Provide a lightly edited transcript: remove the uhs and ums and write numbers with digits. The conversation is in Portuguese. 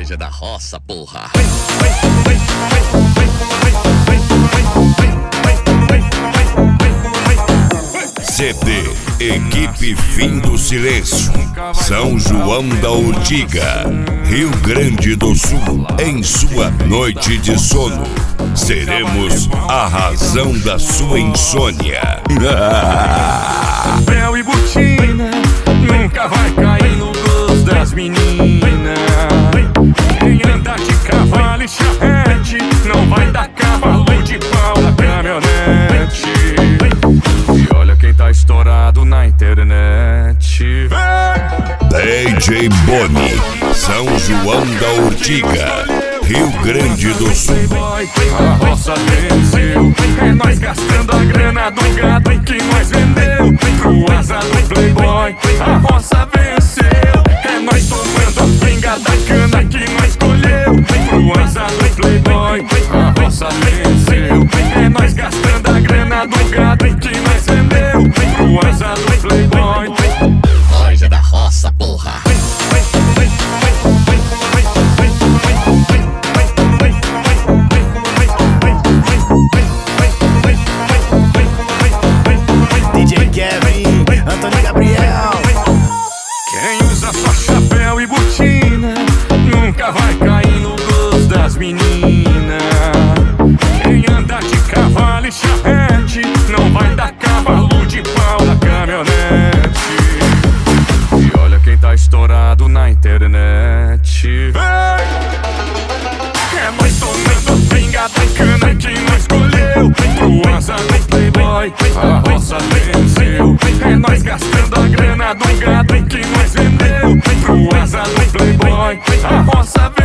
Nós é da roça, porra. CD Equipe Fim do Silêncio, São João da Urtiga, Rio Grande do Sul. Em sua noite de sono, seremos a razão da sua insônia. Chapéu e botina nunca vai cair no gosto das meninas. Quem anda de cavalo e charrete não vai dar cavalo de pau na caminhonete. E olha quem tá estourado na internet. DJ Boni, São João da Urtiga, Rio Grande do Sul. A roça venceu, é nós gastando a grana do gado que nós vendeu pro asa do playboy. A roça venceu, é nós tomando a pinga da cana que nós colheu pro asa do playboy. A roça venceu, é nós gastando a grana do gado que nós vendeu pro asa do playboy. Nós é da roça, porra. DJ Kevin, Antônio Gabriel. Quem usa só chapéu e botina nunca vai cair no gosto das meninas. Quem anda de cavalo e charrete não vai dar cavalo de pau na caminhonete. E olha quem tá estourado na internet. É nós tomando a pinga da cana que nós colheu pro asa do playboy. A roça venceu, é nós gastando a grana do gado que nós vendeu pro asa do playboy. A roça